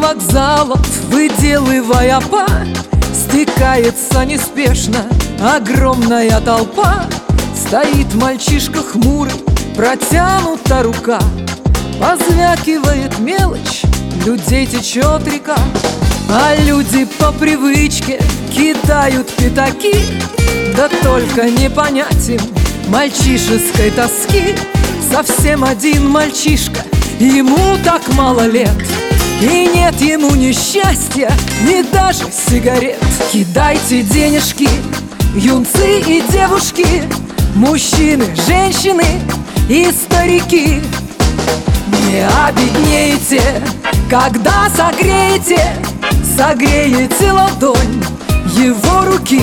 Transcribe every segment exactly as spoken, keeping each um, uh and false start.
вокзалов, выделывая па, стекается неспешно огромная толпа. Стоит мальчишка хмурый, протянута рука, позвякивает мелочь, людей течет река. А люди по привычке кидают пятаки, да только не понять им мальчишеской тоски. Совсем один мальчишка, ему так мало лет, и нет ему ни счастья, ни даже сигарет. Кидайте денежки, юнцы и девушки, мужчины, женщины и старики. Не обеднеете, когда согреете, согреете ладонь его руки.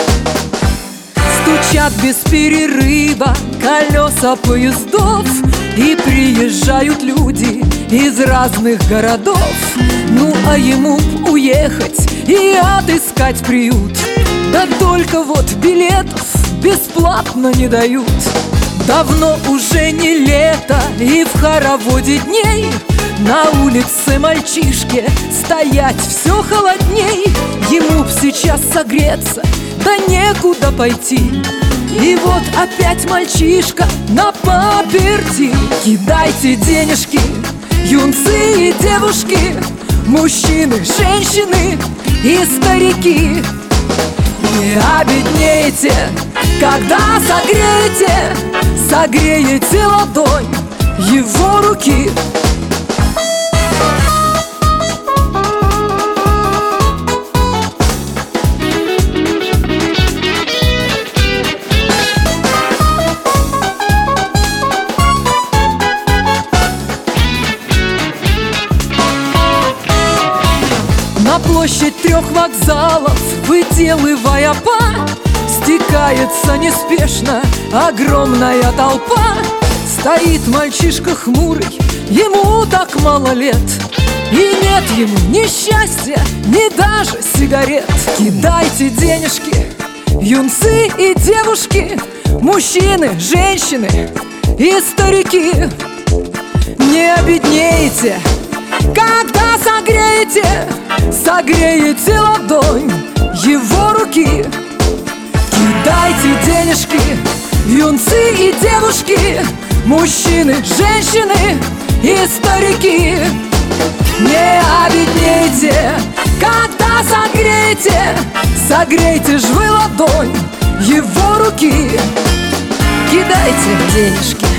Стучат без перерыва колеса поездов, и приезжают люди из разных городов. Ну а ему б уехать и отыскать приют, да только вот билетов бесплатно не дают. Давно уже не лето, и в хороводе дней на улице мальчишке стоять все холодней. Ему б сейчас согреться, да некуда пойти, и вот опять мальчишка на паперти. Кидайте денежки, юнцы и девушки, мужчины, женщины и старики. Не обеднеете, когда согреете, согреете ладонь его руки. На площадь трех вокзалов, выделывая па, стекается неспешно огромная толпа. Стоит мальчишка хмурый, ему так мало лет, и нет ему ни счастья, ни даже сигарет. Кидайте денежки, юнцы и девушки, мужчины, женщины и старики. Не обеднеете, когда согреете, согреете ладонь его руки. Кидайте денежки, юнцы и девушки, мужчины, женщины и старики. Не обеднейте, когда согреете, согрейте ж вы ладонь его руки. Кидайте денежки,